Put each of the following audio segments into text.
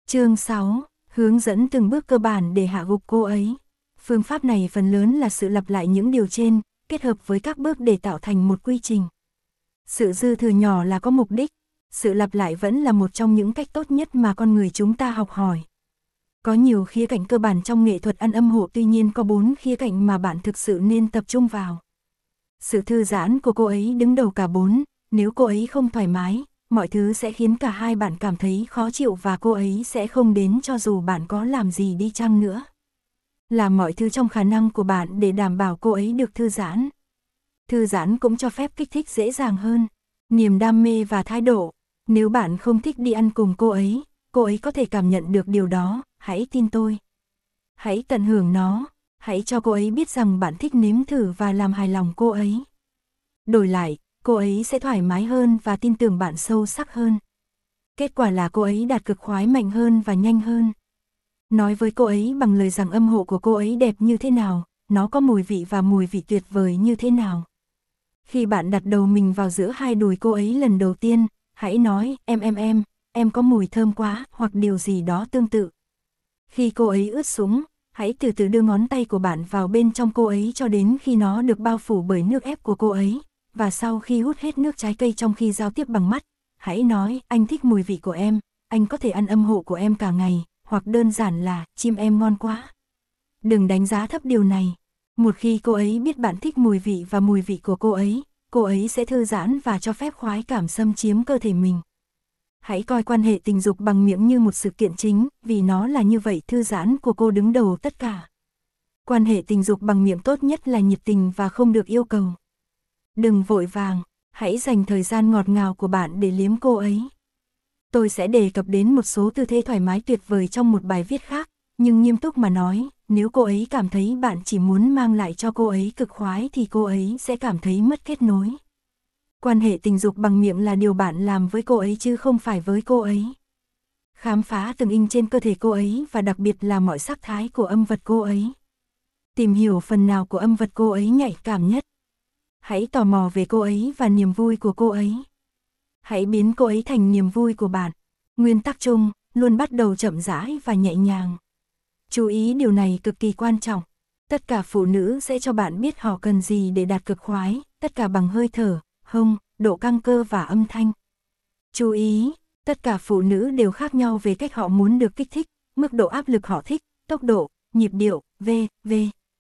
Chương 6, hướng dẫn từng bước cơ bản để hạ gục cô ấy. Phương pháp này phần lớn là sự lặp lại những điều trên, kết hợp với các bước để tạo thành một quy trình. Sự dư thừa nhỏ là có mục đích, sự lặp lại vẫn là một trong những cách tốt nhất mà con người chúng ta học hỏi. Có nhiều khía cạnh cơ bản trong nghệ thuật ăn âm hộ, tuy nhiên có 4 khía cạnh mà bạn thực sự nên tập trung vào. Sự thư giãn của cô ấy đứng đầu cả 4, nếu cô ấy không thoải mái, mọi thứ sẽ khiến cả hai bạn cảm thấy khó chịu và cô ấy sẽ không đến cho dù bạn có làm gì đi chăng nữa. Làm mọi thứ trong khả năng của bạn để đảm bảo cô ấy được thư giãn. Thư giãn cũng cho phép kích thích dễ dàng hơn, niềm đam mê và thái độ. Nếu bạn không thích đi ăn cùng cô ấy có thể cảm nhận được điều đó, hãy tin tôi. Hãy tận hưởng nó, hãy cho cô ấy biết rằng bạn thích nếm thử và làm hài lòng cô ấy. Đổi lại, cô ấy sẽ thoải mái hơn và tin tưởng bạn sâu sắc hơn. Kết quả là cô ấy đạt cực khoái mạnh hơn và nhanh hơn. Nói với cô ấy bằng lời rằng âm hộ của cô ấy đẹp như thế nào, nó có mùi vị và mùi vị tuyệt vời như thế nào. Khi bạn đặt đầu mình vào giữa hai đùi cô ấy lần đầu tiên, hãy nói, em có mùi thơm quá, hoặc điều gì đó tương tự. Khi cô ấy ướt sũng, hãy từ từ đưa ngón tay của bạn vào bên trong cô ấy cho đến khi nó được bao phủ bởi nước ép của cô ấy, và sau khi hút hết nước trái cây trong khi giao tiếp bằng mắt, hãy nói, anh thích mùi vị của em, anh có thể ăn âm hộ của em cả ngày, hoặc đơn giản là, chim em ngon quá. Đừng đánh giá thấp điều này. Một khi cô ấy biết bạn thích mùi vị và mùi vị của cô ấy sẽ thư giãn và cho phép khoái cảm xâm chiếm cơ thể mình. Hãy coi quan hệ tình dục bằng miệng như một sự kiện chính, vì nó là như vậy, thư giãn của cô đứng đầu tất cả. Quan hệ tình dục bằng miệng tốt nhất là nhiệt tình và không được yêu cầu. Đừng vội vàng, hãy dành thời gian ngọt ngào của bạn để liếm cô ấy. Tôi sẽ đề cập đến một số tư thế thoải mái tuyệt vời trong một bài viết khác, nhưng nghiêm túc mà nói, nếu cô ấy cảm thấy bạn chỉ muốn mang lại cho cô ấy cực khoái thì cô ấy sẽ cảm thấy mất kết nối. Quan hệ tình dục bằng miệng là điều bạn làm với cô ấy chứ không phải với cô ấy. Khám phá từng inch trên cơ thể cô ấy và đặc biệt là mọi sắc thái của âm vật cô ấy. Tìm hiểu phần nào của âm vật cô ấy nhạy cảm nhất. Hãy tò mò về cô ấy và niềm vui của cô ấy. Hãy biến cô ấy thành niềm vui của bạn. Nguyên tắc chung, luôn bắt đầu chậm rãi và nhẹ nhàng. Chú ý điều này cực kỳ quan trọng. Tất cả phụ nữ sẽ cho bạn biết họ cần gì để đạt cực khoái, tất cả bằng hơi thở, hông, độ căng cơ và âm thanh. Chú ý, tất cả phụ nữ đều khác nhau về cách họ muốn được kích thích, mức độ áp lực họ thích, tốc độ, nhịp điệu, v.v.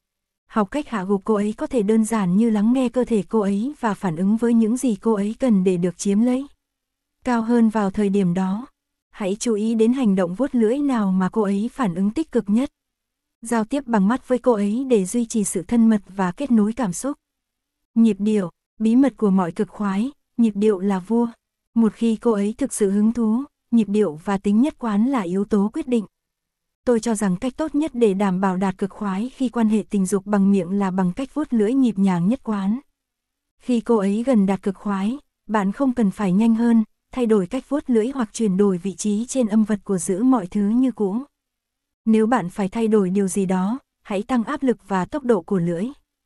Học cách hạ gục cô ấy có thể đơn giản như lắng nghe cơ thể cô ấy và phản ứng với những gì cô ấy cần để được chiếm lấy. Cao hơn vào thời điểm đó, hãy chú ý đến hành động vuốt lưỡi nào mà cô ấy phản ứng tích cực nhất. Giao tiếp bằng mắt với cô ấy để duy trì sự thân mật và kết nối cảm xúc. Nhịp điệu, bí mật của mọi cực khoái, nhịp điệu là vua. Một khi cô ấy thực sự hứng thú, nhịp điệu và tính nhất quán là yếu tố quyết định. Tôi cho rằng cách tốt nhất để đảm bảo đạt cực khoái khi quan hệ tình dục bằng miệng là bằng cách vuốt lưỡi nhịp nhàng nhất quán. Khi cô ấy gần đạt cực khoái, bạn không cần phải nhanh hơn, thay đổi cách vuốt lưỡi hoặc chuyển đổi vị trí trên âm vật của giữ mọi thứ như cũ. Nếu bạn phải thay đổi điều gì đó, hãy tăng áp lực và tốc độ của lưỡi.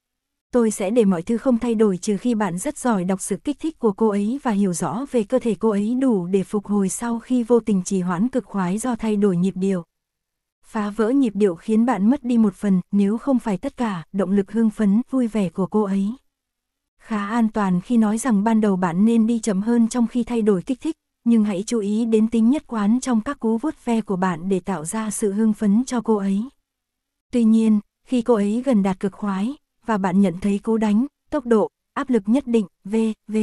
Tôi sẽ để mọi thứ không thay đổi trừ khi bạn rất giỏi đọc sự kích thích của cô ấy và hiểu rõ về cơ thể cô ấy đủ để phục hồi sau khi vô tình trì hoãn cực khoái do thay đổi nhịp điệu. Phá vỡ nhịp điệu khiến bạn mất đi một phần, nếu không phải tất cả, động lực hưng phấn, vui vẻ của cô ấy. Khá an toàn khi nói rằng ban đầu bạn nên đi chậm hơn trong khi thay đổi kích thích, nhưng hãy chú ý đến tính nhất quán trong các cú vuốt ve của bạn để tạo ra sự hưng phấn cho cô ấy. Tuy nhiên, khi cô ấy gần đạt cực khoái, và bạn nhận thấy cú đánh, tốc độ, áp lực nhất định, v.v.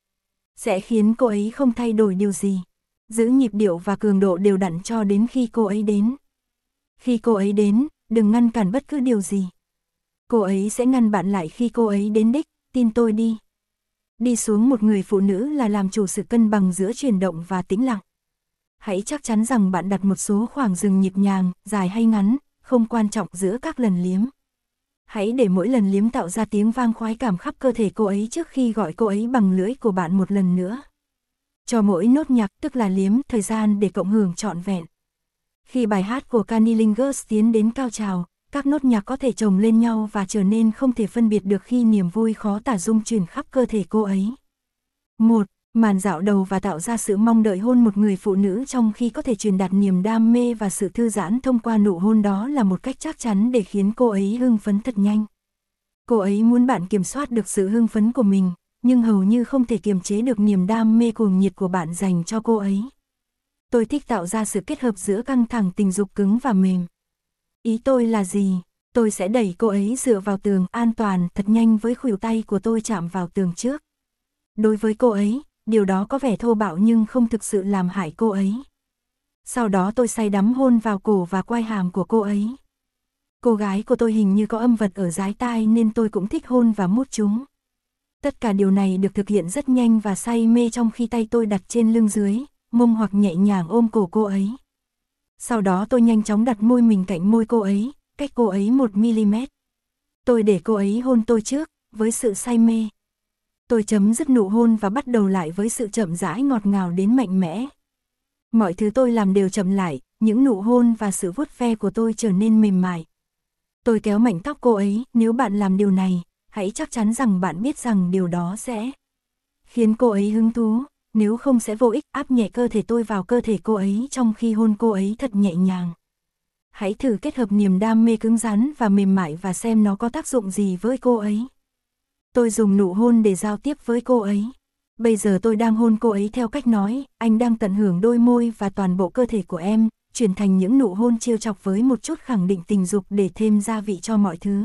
sẽ khiến cô ấy không thay đổi điều gì. Giữ nhịp điệu và cường độ đều đặn cho đến khi cô ấy đến. Khi cô ấy đến, đừng ngăn cản bất cứ điều gì. Cô ấy sẽ ngăn bạn lại khi cô ấy đến đích, tin tôi đi. Đi xuống một người phụ nữ là làm chủ sự cân bằng giữa chuyển động và tĩnh lặng. Hãy chắc chắn rằng bạn đặt một số khoảng dừng nhịp nhàng, dài hay ngắn, không quan trọng giữa các lần liếm. Hãy để mỗi lần liếm tạo ra tiếng vang khoái cảm khắp cơ thể cô ấy trước khi gọi cô ấy bằng lưỡi của bạn một lần nữa. Cho mỗi nốt nhạc, tức là liếm, thời gian để cộng hưởng trọn vẹn. Khi bài hát của Cunnilingus tiến đến cao trào, các nốt nhạc có thể chồng lên nhau và trở nên không thể phân biệt được khi niềm vui khó tả rung chuyển khắp cơ thể cô ấy. 1. Màn dạo đầu và tạo ra sự mong đợi hôn một người phụ nữ trong khi có thể truyền đạt niềm đam mê và sự thư giãn thông qua nụ hôn đó là một cách chắc chắn để khiến cô ấy hưng phấn thật nhanh. Cô ấy muốn bạn kiểm soát được sự hưng phấn của mình, nhưng hầu như không thể kiềm chế được niềm đam mê cuồng nhiệt của bạn dành cho cô ấy. Tôi thích tạo ra sự kết hợp giữa căng thẳng tình dục cứng và mềm. Ý tôi là gì? Tôi sẽ đẩy cô ấy dựa vào tường an toàn thật nhanh với khuỷu tay của tôi chạm vào tường trước. Đối với cô ấy, điều đó có vẻ thô bạo nhưng không thực sự làm hại cô ấy. Sau đó tôi say đắm hôn vào cổ và quai hàm của cô ấy. Cô gái của tôi hình như có âm vật ở dái tai nên tôi cũng thích hôn và mút chúng. Tất cả điều này được thực hiện rất nhanh và say mê trong khi tay tôi đặt trên lưng dưới, mông hoặc nhẹ nhàng ôm cổ cô ấy. Sau đó tôi nhanh chóng đặt môi mình cạnh môi cô ấy, cách cô ấy 1mm. Tôi để cô ấy hôn tôi trước, với sự say mê. Tôi chấm dứt nụ hôn và bắt đầu lại với sự chậm rãi ngọt ngào đến mạnh mẽ. Mọi thứ tôi làm đều chậm lại, những nụ hôn và sự vuốt ve của tôi trở nên mềm mại. Tôi kéo mảnh tóc cô ấy, nếu bạn làm điều này, hãy chắc chắn rằng bạn biết rằng điều đó sẽ khiến cô ấy hứng thú, nếu không sẽ vô ích. Áp nhẹ cơ thể tôi vào cơ thể cô ấy trong khi hôn cô ấy thật nhẹ nhàng. Hãy thử kết hợp niềm đam mê cứng rắn và mềm mại và xem nó có tác dụng gì với cô ấy. Tôi dùng nụ hôn để giao tiếp với cô ấy. Bây giờ tôi đang hôn cô ấy theo cách nói, anh đang tận hưởng đôi môi và toàn bộ cơ thể của em, chuyển thành những nụ hôn trêu chọc với một chút khẳng định tình dục để thêm gia vị cho mọi thứ.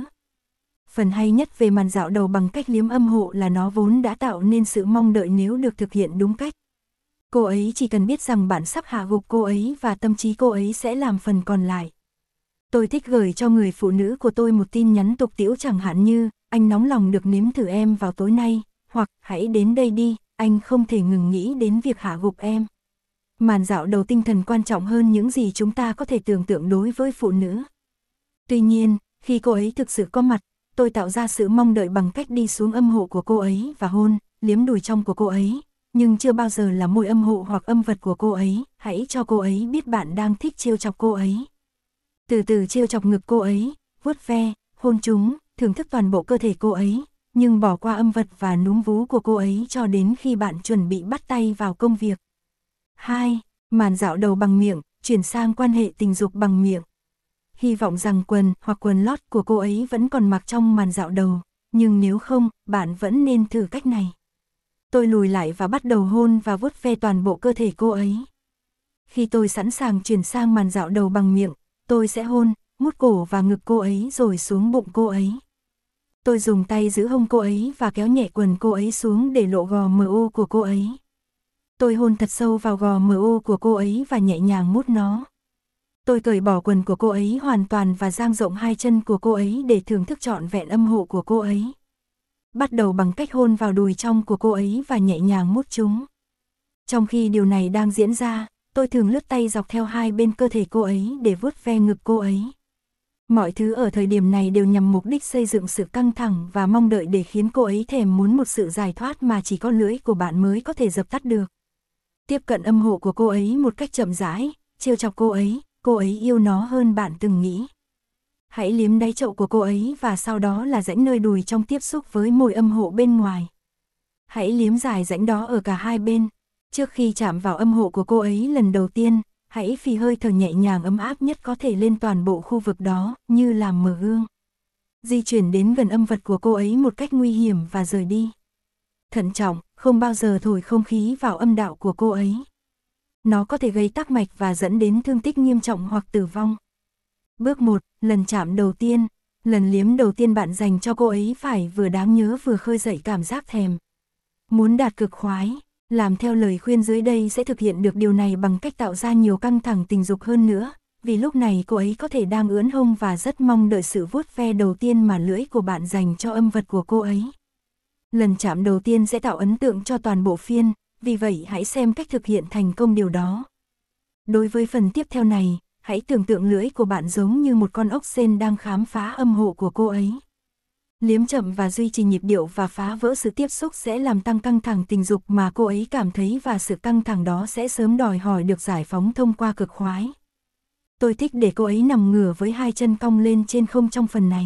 Phần hay nhất về màn dạo đầu bằng cách liếm âm hộ là nó vốn đã tạo nên sự mong đợi nếu được thực hiện đúng cách. Cô ấy chỉ cần biết rằng bạn sắp hạ gục cô ấy và tâm trí cô ấy sẽ làm phần còn lại. Tôi thích gửi cho người phụ nữ của tôi một tin nhắn tục tĩu chẳng hạn như, anh nóng lòng được nếm thử em vào tối nay, hoặc hãy đến đây đi, anh không thể ngừng nghĩ đến việc hạ gục em. Màn dạo đầu tinh thần quan trọng hơn những gì chúng ta có thể tưởng tượng đối với phụ nữ. Tuy nhiên, khi cô ấy thực sự có mặt, tôi tạo ra sự mong đợi bằng cách đi xuống âm hộ của cô ấy và hôn, liếm đùi trong của cô ấy, nhưng chưa bao giờ là môi âm hộ hoặc âm vật của cô ấy. Hãy cho cô ấy biết bạn đang thích trêu chọc cô ấy. Từ từ trêu chọc ngực cô ấy, vuốt ve, hôn chúng, thưởng thức toàn bộ cơ thể cô ấy, nhưng bỏ qua âm vật và núm vú của cô ấy cho đến khi bạn chuẩn bị bắt tay vào công việc. 2. Màn dạo đầu bằng miệng, chuyển sang quan hệ tình dục bằng miệng. Hy vọng rằng quần hoặc quần lót của cô ấy vẫn còn mặc trong màn dạo đầu, nhưng nếu không, bạn vẫn nên thử cách này. Tôi lùi lại và bắt đầu hôn và vuốt ve toàn bộ cơ thể cô ấy. Khi tôi sẵn sàng chuyển sang màn dạo đầu bằng miệng, tôi sẽ hôn, mút cổ và ngực cô ấy rồi xuống bụng cô ấy. Tôi dùng tay giữ hông cô ấy và kéo nhẹ quần cô ấy xuống để lộ gò MO của cô ấy. Tôi hôn thật sâu vào gò MO của cô ấy và nhẹ nhàng mút nó. Tôi cởi bỏ quần của cô ấy hoàn toàn và dang rộng hai chân của cô ấy để thưởng thức trọn vẹn âm hộ của cô ấy. Bắt đầu bằng cách hôn vào đùi trong của cô ấy và nhẹ nhàng mút chúng. Trong khi điều này đang diễn ra, tôi thường lướt tay dọc theo hai bên cơ thể cô ấy để vuốt ve ngực cô ấy. Mọi thứ ở thời điểm này đều nhằm mục đích xây dựng sự căng thẳng và mong đợi để khiến cô ấy thèm muốn một sự giải thoát mà chỉ có lưỡi của bạn mới có thể dập tắt được. Tiếp cận âm hộ của cô ấy một cách chậm rãi, trêu chọc cô ấy yêu nó hơn bạn từng nghĩ. Hãy liếm đáy chậu của cô ấy và sau đó là rãnh nơi đùi trong tiếp xúc với môi âm hộ bên ngoài. Hãy liếm dài rãnh đó ở cả hai bên. Trước khi chạm vào âm hộ của cô ấy lần đầu tiên, hãy phì hơi thở nhẹ nhàng ấm áp nhất có thể lên toàn bộ khu vực đó, như làm mở gương. Di chuyển đến gần âm vật của cô ấy một cách nguy hiểm và rời đi. Thận trọng, không bao giờ thổi không khí vào âm đạo của cô ấy. Nó có thể gây tắc mạch và dẫn đến thương tích nghiêm trọng hoặc tử vong. Bước 1, lần chạm đầu tiên. Lần liếm đầu tiên bạn dành cho cô ấy phải vừa đáng nhớ vừa khơi dậy cảm giác thèm. Muốn đạt cực khoái, làm theo lời khuyên dưới đây sẽ thực hiện được điều này bằng cách tạo ra nhiều căng thẳng tình dục hơn nữa, vì lúc này cô ấy có thể đang ưỡn hông và rất mong đợi sự vuốt ve đầu tiên mà lưỡi của bạn dành cho âm vật của cô ấy. Lần chạm đầu tiên sẽ tạo ấn tượng cho toàn bộ phiên, vì vậy hãy xem cách thực hiện thành công điều đó. Đối với phần tiếp theo này, hãy tưởng tượng lưỡi của bạn giống như một con ốc sên đang khám phá âm hộ của cô ấy. Liếm chậm và duy trì nhịp điệu và phá vỡ sự tiếp xúc sẽ làm tăng căng thẳng tình dục mà cô ấy cảm thấy và sự căng thẳng đó sẽ sớm đòi hỏi được giải phóng thông qua cực khoái. Tôi thích để cô ấy nằm ngửa với hai chân cong lên trên không trong phần này.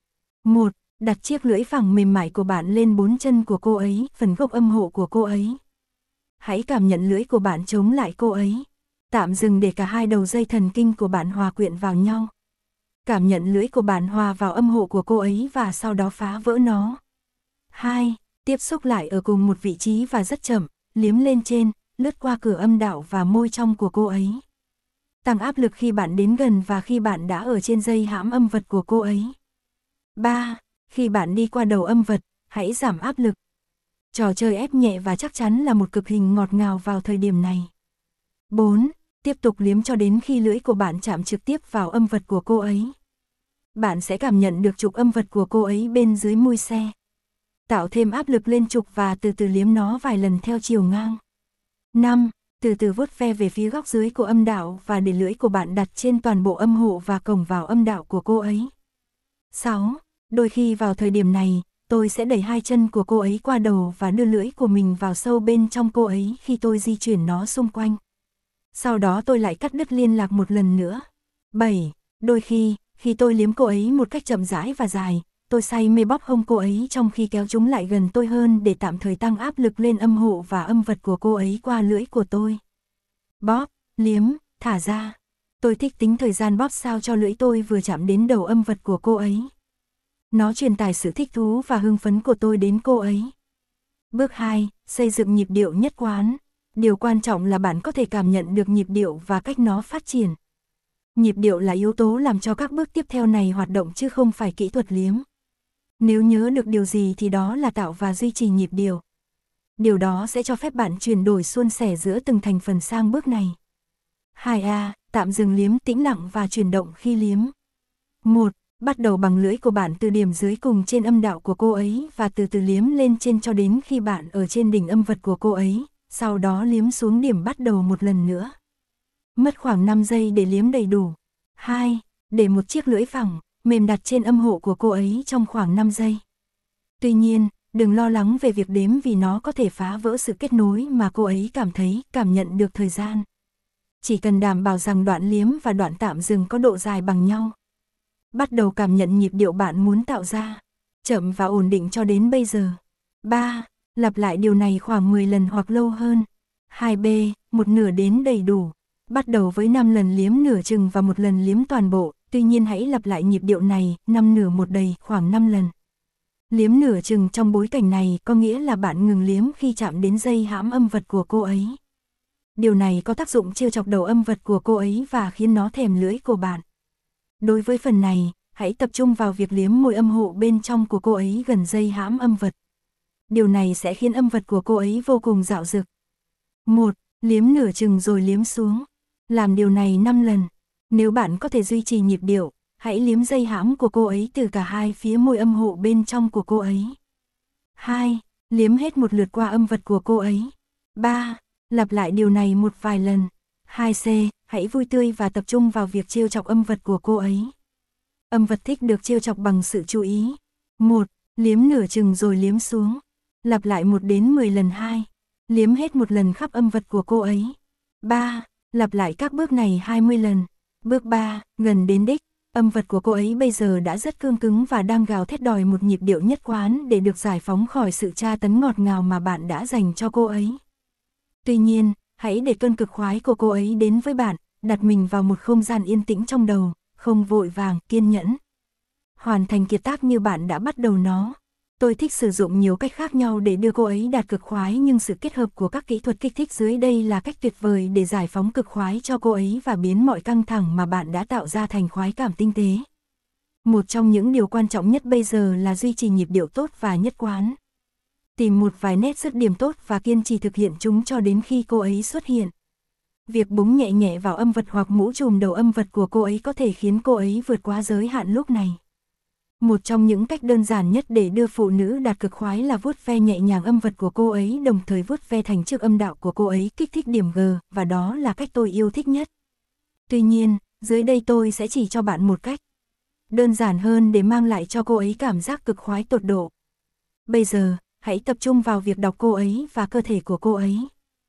1. Đặt chiếc lưỡi phẳng mềm mại của bạn lên bốn chân của cô ấy, phần gốc âm hộ của cô ấy. Hãy cảm nhận lưỡi của bạn chống lại cô ấy. Tạm dừng để cả hai đầu dây thần kinh của bạn hòa quyện vào nhau. Cảm nhận lưỡi của bạn hòa vào âm hộ của cô ấy và sau đó phá vỡ nó. 2. Tiếp xúc lại ở cùng một vị trí và rất chậm, liếm lên trên, lướt qua cửa âm đạo và môi trong của cô ấy. Tăng áp lực khi bạn đến gần và khi bạn đã ở trên dây hãm âm vật của cô ấy. 3. Khi bạn đi qua đầu âm vật, hãy giảm áp lực. Trò chơi ép nhẹ và chắc chắn là một cực hình ngọt ngào vào thời điểm này. 4. Tiếp tục liếm cho đến khi lưỡi của bạn chạm trực tiếp vào âm vật của cô ấy. Bạn sẽ cảm nhận được trục âm vật của cô ấy bên dưới mui xe. Tạo thêm áp lực lên trục và từ từ liếm nó vài lần theo chiều ngang. 5. Từ từ vuốt ve về phía góc dưới của âm đạo và để lưỡi của bạn đặt trên toàn bộ âm hộ và cổng vào âm đạo của cô ấy. 6. Đôi khi vào thời điểm này, tôi sẽ đẩy hai chân của cô ấy qua đầu và đưa lưỡi của mình vào sâu bên trong cô ấy khi tôi di chuyển nó xung quanh. Sau đó tôi lại cắt đứt liên lạc một lần nữa. 7. Đôi khi tôi liếm cô ấy một cách chậm rãi và dài, tôi say mê bóp hông cô ấy trong khi kéo chúng lại gần tôi hơn để tạm thời tăng áp lực lên âm hộ và âm vật của cô ấy qua lưỡi của tôi. Bóp, liếm, thả ra. Tôi thích tính thời gian bóp sao cho lưỡi tôi vừa chạm đến đầu âm vật của cô ấy. Nó truyền tải sự thích thú và hưng phấn của tôi đến cô ấy. Bước 2. Xây dựng nhịp điệu nhất quán. Điều quan trọng là bạn có thể cảm nhận được nhịp điệu và cách nó phát triển. Nhịp điệu là yếu tố làm cho các bước tiếp theo này hoạt động chứ không phải kỹ thuật liếm. Nếu nhớ được điều gì thì đó là tạo và duy trì nhịp điệu. Điều đó sẽ cho phép bạn chuyển đổi suôn sẻ giữa từng thành phần sang bước này. 2A. Tạm dừng liếm, tĩnh lặng và chuyển động khi liếm. 1. Bắt đầu bằng lưỡi của bạn từ điểm dưới cùng trên âm đạo của cô ấy và từ từ liếm lên trên cho đến khi bạn ở trên đỉnh âm vật của cô ấy, sau đó liếm xuống điểm bắt đầu một lần nữa. Mất khoảng 5 giây để liếm đầy đủ. 2. Để một chiếc lưỡi phẳng, mềm đặt trên âm hộ của cô ấy trong khoảng 5 giây. Tuy nhiên, đừng lo lắng về việc đếm vì nó có thể phá vỡ sự kết nối mà cô ấy cảm nhận được thời gian. Chỉ cần đảm bảo rằng đoạn liếm và đoạn tạm dừng có độ dài bằng nhau. Bắt đầu cảm nhận nhịp điệu bạn muốn tạo ra, chậm và ổn định cho đến bây giờ. 3. Lặp lại điều này khoảng 10 lần hoặc lâu hơn. 2B. Một nửa đến đầy đủ. Bắt đầu với 5 lần liếm nửa chừng và một lần liếm toàn bộ, tuy nhiên hãy lặp lại nhịp điệu này, 5 nửa một đầy, khoảng 5 lần. Liếm nửa chừng trong bối cảnh này có nghĩa là bạn ngừng liếm khi chạm đến dây hãm âm vật của cô ấy. Điều này có tác dụng trêu chọc đầu âm vật của cô ấy và khiến nó thèm lưỡi của bạn. Đối với phần này, hãy tập trung vào việc liếm môi âm hộ bên trong của cô ấy gần dây hãm âm vật. Điều này sẽ khiến âm vật của cô ấy vô cùng dạo dực. 1. Liếm nửa chừng rồi liếm xuống. Làm điều này 5 lần. Nếu bạn có thể duy trì nhịp điệu, hãy liếm dây hãm của cô ấy từ cả hai phía môi âm hộ bên trong của cô ấy. 2. Liếm hết một lượt qua âm vật của cô ấy. 3. Lặp lại điều này một vài lần. 2C. Hãy vui tươi và tập trung vào việc trêu chọc âm vật của cô ấy. Âm vật thích được trêu chọc bằng sự chú ý. 1. Liếm nửa chừng rồi liếm xuống. Lặp lại 1 đến 10 lần. 2. Liếm hết một lần khắp âm vật của cô ấy. 3. Lặp lại các bước này 20 lần. Bước 3. Gần đến đích. Âm vật của cô ấy bây giờ đã rất cương cứng và đang gào thét đòi một nhịp điệu nhất quán để được giải phóng khỏi sự tra tấn ngọt ngào mà bạn đã dành cho cô ấy. Tuy nhiên, hãy để cơn cực khoái của cô ấy đến với bạn, đặt mình vào một không gian yên tĩnh trong đầu, không vội vàng, kiên nhẫn. Hoàn thành kiệt tác như bạn đã bắt đầu nó. Tôi thích sử dụng nhiều cách khác nhau để đưa cô ấy đạt cực khoái, nhưng sự kết hợp của các kỹ thuật kích thích dưới đây là cách tuyệt vời để giải phóng cực khoái cho cô ấy và biến mọi căng thẳng mà bạn đã tạo ra thành khoái cảm tinh tế. Một trong những điều quan trọng nhất bây giờ là duy trì nhịp điệu tốt và nhất quán. Tìm một vài nét dứt điểm tốt và kiên trì thực hiện chúng cho đến khi cô ấy xuất hiện. Việc búng nhẹ nhẹ vào âm vật hoặc mũ trùm đầu âm vật của cô ấy có thể khiến cô ấy vượt quá giới hạn lúc này. Một trong những cách đơn giản nhất để đưa phụ nữ đạt cực khoái là vuốt ve nhẹ nhàng âm vật của cô ấy, đồng thời vuốt ve thành trước âm đạo của cô ấy, kích thích điểm G, và đó là cách tôi yêu thích nhất. Tuy nhiên, dưới đây tôi sẽ chỉ cho bạn một cách đơn giản hơn để mang lại cho cô ấy cảm giác cực khoái tột độ. Bây giờ, hãy tập trung vào việc đọc cô ấy và cơ thể của cô ấy.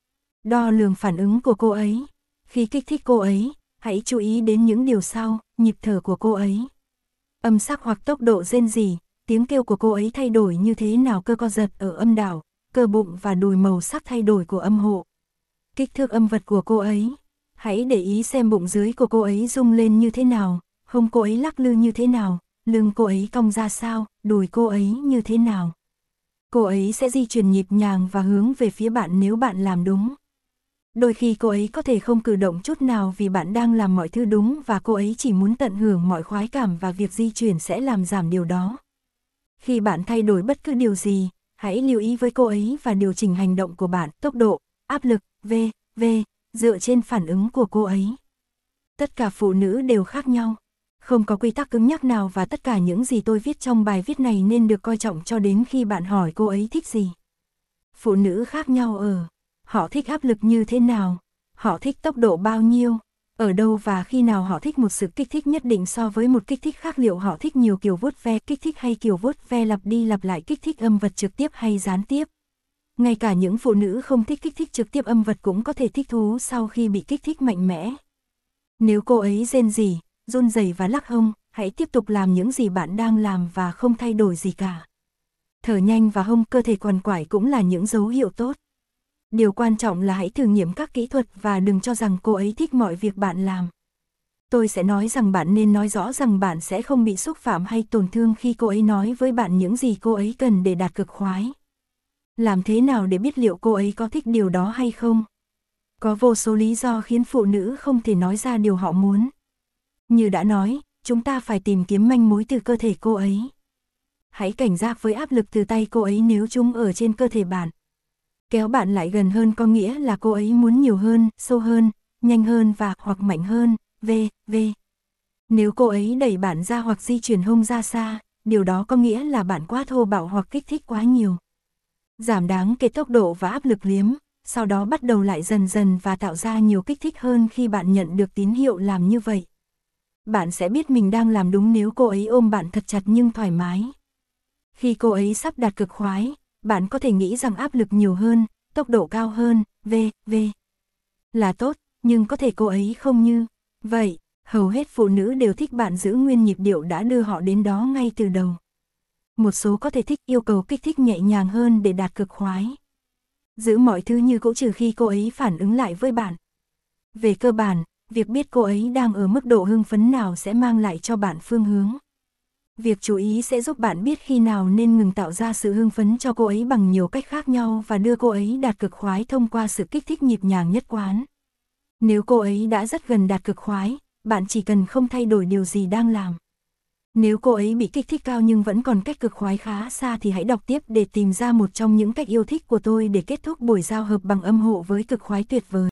Đo lường phản ứng của cô ấy. Khi kích thích cô ấy, hãy chú ý đến những điều sau: nhịp thở của cô ấy, âm sắc hoặc tốc độ rên rỉ, tiếng kêu của cô ấy thay đổi như thế nào, cơ co giật ở âm đạo, cơ bụng và đùi, màu sắc thay đổi của âm hộ, kích thước âm vật của cô ấy. Hãy để ý xem bụng dưới của cô ấy rung lên như thế nào, hông cô ấy lắc lư như thế nào, lưng cô ấy cong ra sao, đùi cô ấy như thế nào. Cô ấy sẽ di chuyển nhịp nhàng và hướng về phía bạn nếu bạn làm đúng. Đôi khi cô ấy có thể không cử động chút nào vì bạn đang làm mọi thứ đúng và cô ấy chỉ muốn tận hưởng mọi khoái cảm và việc di chuyển sẽ làm giảm điều đó. Khi bạn thay đổi bất cứ điều gì, hãy lưu ý với cô ấy và điều chỉnh hành động của bạn, tốc độ, áp lực, v.v. dựa trên phản ứng của cô ấy. Tất cả phụ nữ đều khác nhau. Không có quy tắc cứng nhắc nào và tất cả những gì tôi viết trong bài viết này nên được coi trọng cho đến khi bạn hỏi cô ấy thích gì. Phụ nữ khác nhau họ thích áp lực như thế nào, họ thích tốc độ bao nhiêu, ở đâu và khi nào họ thích một sự kích thích nhất định so với một kích thích khác, liệu họ thích nhiều kiểu vuốt ve kích thích hay kiểu vuốt ve lặp đi lặp lại kích thích âm vật trực tiếp hay gián tiếp. Ngay cả những phụ nữ không thích kích thích trực tiếp âm vật cũng có thể thích thú sau khi bị kích thích mạnh mẽ. Nếu cô ấy rên rỉ, run rẩy và lắc hông, hãy tiếp tục làm những gì bạn đang làm và không thay đổi gì cả. Thở nhanh và hông cơ thể quằn quại cũng là những dấu hiệu tốt. Điều quan trọng là hãy thử nghiệm các kỹ thuật và đừng cho rằng cô ấy thích mọi việc bạn làm. Tôi sẽ nói rằng bạn nên nói rõ rằng bạn sẽ không bị xúc phạm hay tổn thương khi cô ấy nói với bạn những gì cô ấy cần để đạt cực khoái. Làm thế nào để biết liệu cô ấy có thích điều đó hay không? Có vô số lý do khiến phụ nữ không thể nói ra điều họ muốn. Như đã nói, chúng ta phải tìm kiếm manh mối từ cơ thể cô ấy. Hãy cảnh giác với áp lực từ tay cô ấy nếu chúng ở trên cơ thể bạn. Kéo bạn lại gần hơn có nghĩa là cô ấy muốn nhiều hơn, sâu hơn, nhanh hơn và hoặc mạnh hơn, v.v. Nếu cô ấy đẩy bạn ra hoặc di chuyển hông ra xa, điều đó có nghĩa là bạn quá thô bạo hoặc kích thích quá nhiều. Giảm đáng kể tốc độ và áp lực liếm, sau đó bắt đầu lại dần dần và tạo ra nhiều kích thích hơn khi bạn nhận được tín hiệu làm như vậy. Bạn sẽ biết mình đang làm đúng nếu cô ấy ôm bạn thật chặt nhưng thoải mái. Khi cô ấy sắp đạt cực khoái, bạn có thể nghĩ rằng áp lực nhiều hơn, tốc độ cao hơn, v.v. là tốt, nhưng có thể cô ấy không như vậy. Hầu hết phụ nữ đều thích bạn giữ nguyên nhịp điệu đã đưa họ đến đó ngay từ đầu. Một số có thể thích yêu cầu kích thích nhẹ nhàng hơn để đạt cực khoái. Giữ mọi thứ như cũ trừ khi cô ấy phản ứng lại với bạn. Về cơ bản, việc biết cô ấy đang ở mức độ hưng phấn nào sẽ mang lại cho bạn phương hướng. Việc chú ý sẽ giúp bạn biết khi nào nên ngừng tạo ra sự hưng phấn cho cô ấy bằng nhiều cách khác nhau và đưa cô ấy đạt cực khoái thông qua sự kích thích nhịp nhàng nhất quán. Nếu cô ấy đã rất gần đạt cực khoái, bạn chỉ cần không thay đổi điều gì đang làm. Nếu cô ấy bị kích thích cao nhưng vẫn còn cách cực khoái khá xa thì hãy đọc tiếp để tìm ra một trong những cách yêu thích của tôi để kết thúc buổi giao hợp bằng âm hộ với cực khoái tuyệt vời.